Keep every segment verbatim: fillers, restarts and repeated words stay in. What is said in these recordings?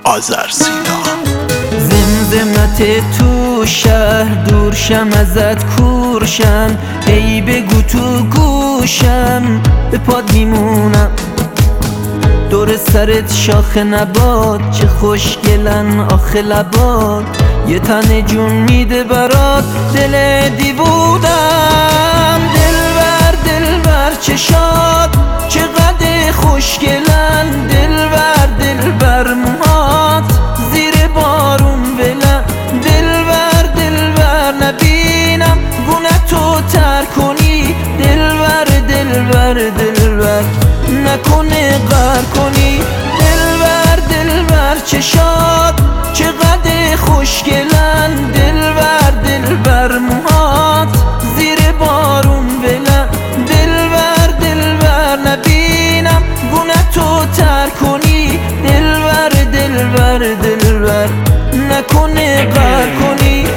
آذرسینا. زمزمت تو شهر دورشم ازت کورشم، ای بگو تو گوشم به پاد میمونم. دور سرت شاخ نبات چه خوشگلن آخه لبات، یه تن جون میده برات دل دیوودم. دلبر دلبر چشات چقدر خوشگلن، دلبر دلبر موهات زیر بارون ولن. دلبر دلبر نبینم گونه تو تر کنی، دلبر دلبر دلبر نکنه غر کنی. دلبر دلبر چشات چقدر خوشگلن، دلبر دلبر موهات زیر بارون ولن. دلبر دلبر نبینم گونه تو تر کنی، دلبر دلبر دلبر نکنه غر کنی.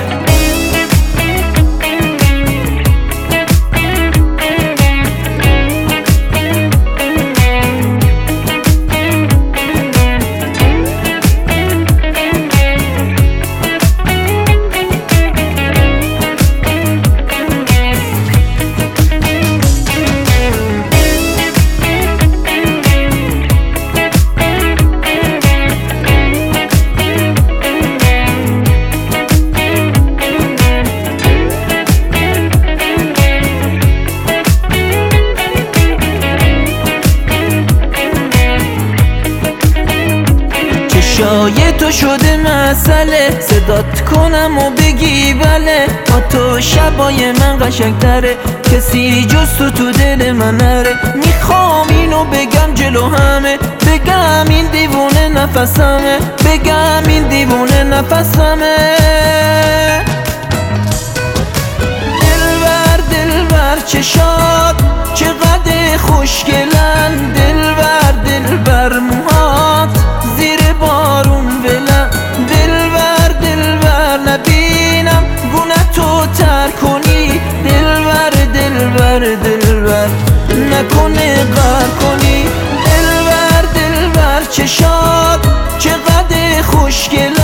چشای تو شده مسئله، صدات کنم و بگی بله. با تو شبای من قشنگتره، کسی جز تو تو دل من نره. میخوام اینو بگم جلو همه، بگم این دیوونه نفسمه، بگم این دیوونه نفسمه. دلبر دلبر چشات چقدر خوشگلن، دلبر دلبر موهات زیر بارون ولن. دلبر دلبر نبینم گونه تو تر کنی، دلبر دلبر دلبر نکنه غر کنی. دلبر دلبر چشات چقدر خوشگل